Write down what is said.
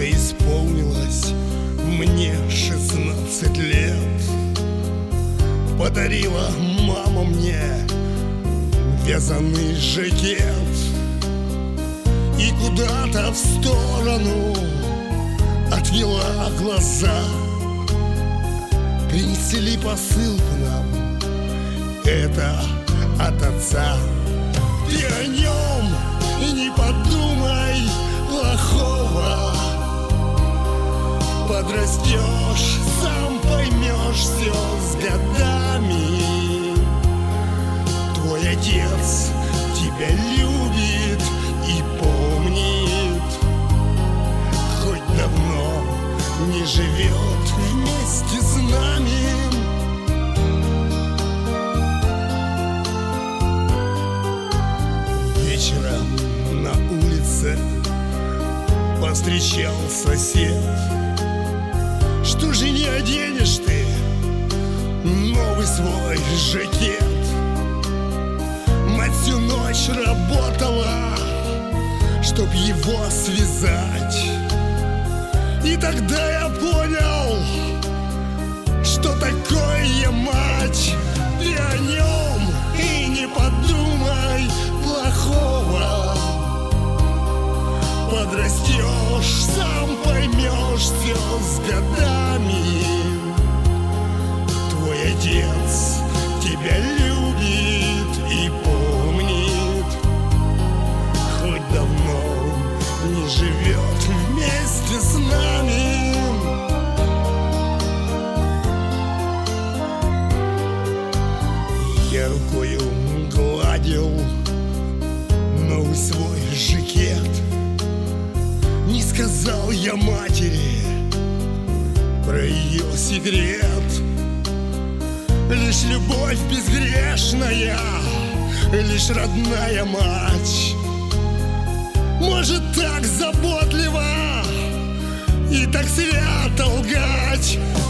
Когда исполнилось мне 16 лет, подарила мама мне вязаный жакет и куда-то в сторону отвела глаза. Принесли посылку нам, это от отца. Ты о нем и не подумай плохого. Подрастешь, сам поймешь все с годами. Твой отец тебя любит и помнит, хоть давно не живет вместе с нами. Вечером на улице повстречал сосед. Что же не оденешь ты новый свой жакет? Мать всю ночь работала, чтоб его связать. И тогда я понял, что такое мать. Ты о нем и не подумай плохого. Подрастешь, сам поймешь все с годами. Твой отец тебя любит и помнит, хоть давно не живет вместе с нами. Я рукою гладил новый свой жакет. Не сказал я матери про ее секрет. Лишь любовь безгрешная, лишь родная мать может так заботливо и так свято лгать.